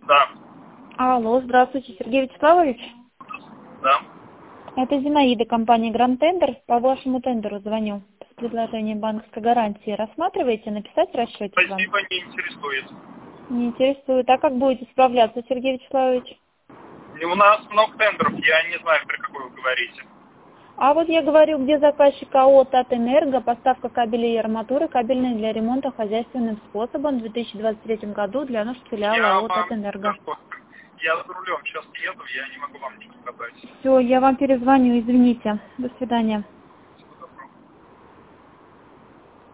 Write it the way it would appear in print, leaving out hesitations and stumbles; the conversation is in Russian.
Да. Алло, здравствуйте, Сергей Вячеславович. Да. Это Зинаида, компания Гранд Тендер. По вашему тендеру звоню с предложением банковской гарантии. Рассматриваете, написать расчетик вам? Спасибо, не интересует. Не интересует. А как будете справляться, Сергей Вячеславович? И у нас много тендеров, я не знаю, про какой вы говорите. А вот я говорю, где заказчик АО «Татэнерго», поставка кабелей и арматуры, кабельной для ремонта хозяйственным способом в 2023 году для нашего филиала Я АО вам «Татэнерго». скажу, я за рулем сейчас еду, я не могу вам ничего сказать. Все, я вам перезвоню, извините. До свидания.